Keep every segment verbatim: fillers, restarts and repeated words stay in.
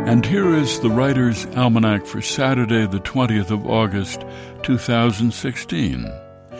And here is the Writer's Almanac for Saturday, the twentieth of August, two thousand sixteen.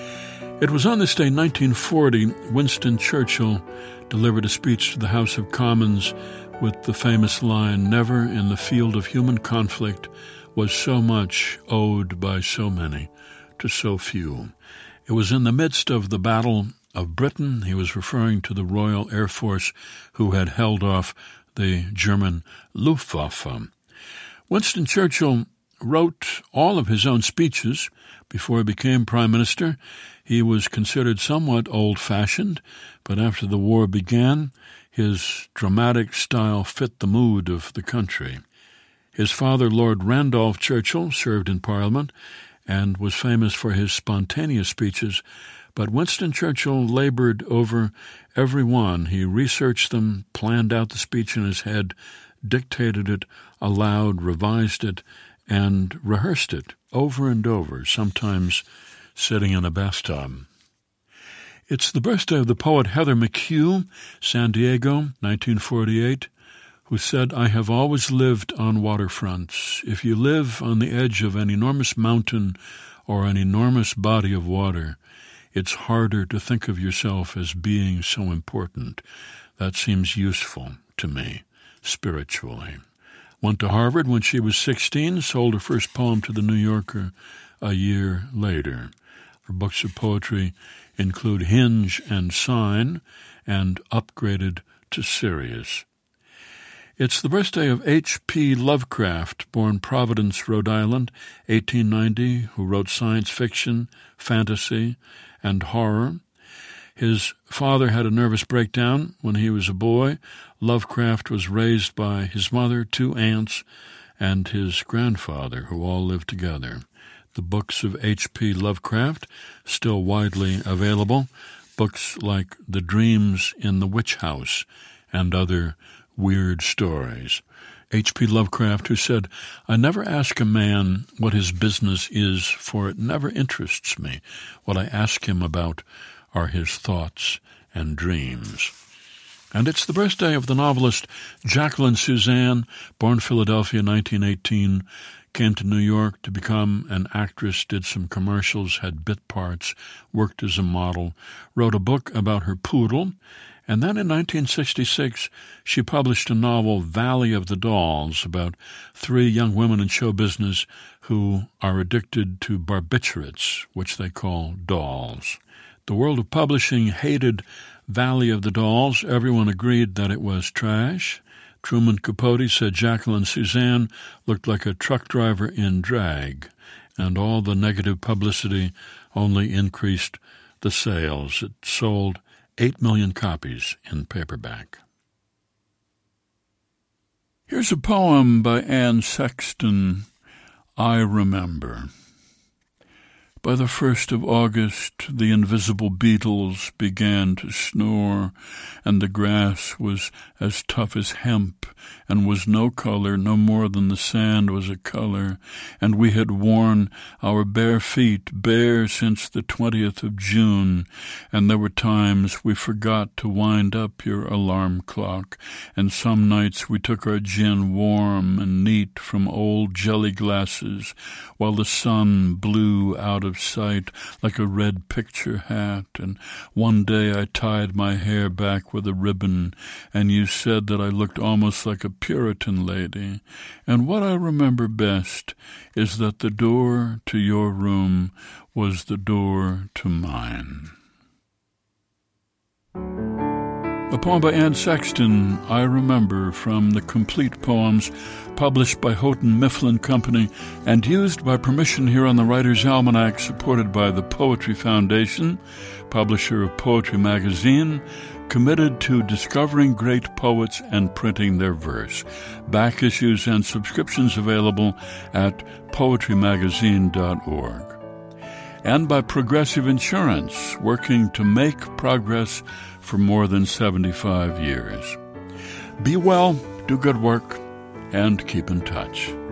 It was on this day, nineteen forty, Winston Churchill delivered a speech to the House of Commons with the famous line, "Never in the field of human conflict was so much owed by so many to so few." It was in the midst of the Battle of Britain. He was referring to the Royal Air Force who had held off the German Luftwaffe. Winston Churchill wrote all of his own speeches before he became Prime Minister. He was considered somewhat old-fashioned, but after the war began, his dramatic style fit the mood of the country. His father, Lord Randolph Churchill, served in Parliament and was famous for his spontaneous speeches, but Winston Churchill labored over every one. He researched them, planned out the speech in his head, dictated it aloud, revised it, and rehearsed it over and over, sometimes sitting in a bathtub. It's the birthday of the poet Heather McHugh, San Diego, nineteen forty-eight, who said, "I have always lived on waterfronts. If you live on the edge of an enormous mountain or an enormous body of water, it's harder to think of yourself as being so important. That seems useful to me, spiritually." Went to Harvard when she was sixteen, sold her first poem to the New Yorker a year later. Her books of poetry include Hinge and Sign and Upgraded to Sirius. It's the birthday of H P Lovecraft, born Providence, Rhode Island, eighteen ninety, who wrote science fiction, fantasy, and horror. His father had a nervous breakdown when he was a boy. Lovecraft was raised by his mother, two aunts, and his grandfather, who all lived together. The books of H P Lovecraft, still widely available, books like The Dreams in the Witch House and other weird stories. H P Lovecraft, who said, "I never ask a man what his business is, for it never interests me. What I ask him about are his thoughts and dreams." And it's the birthday of the novelist Jacqueline Susann, born Philadelphia, nineteen eighteen, came to New York to become an actress, did some commercials, had bit parts, worked as a model, wrote a book about her poodle, and then in nineteen sixty-six she published a novel, Valley of the Dolls, about three young women in show business who are addicted to barbiturates, which they call dolls. The world of publishing hated Valley of the Dolls. Everyone agreed that it was trash. Truman Capote said Jacqueline Susann looked like a truck driver in drag, and all the negative publicity only increased the sales. It sold eight million copies in paperback. Here's a poem by Anne Sexton, I Remember. By the first of August, the invisible beetles began to snore, and the grass was as tough as hemp, and was no color, no more than the sand was a color, and we had worn our bare feet bare since the twentieth of June, and there were times we forgot to wind up your alarm clock, and some nights we took our gin warm and neat from old jelly glasses, while the sun blew out of of sight like a red picture hat, and one day I tied my hair back with a ribbon, and you said that I looked almost like a Puritan lady, and what I remember best is that the door to your room was the door to mine. A poem by Anne Sexton, I Remember, from the Complete Poems, published by Houghton Mifflin Company and used by permission here on the Writer's Almanac, supported by the Poetry Foundation, publisher of Poetry Magazine, committed to discovering great poets and printing their verse. Back issues and subscriptions available at poetry magazine dot org. And by Progressive Insurance, working to make progress for more than seventy-five years. Be well, do good work, and keep in touch.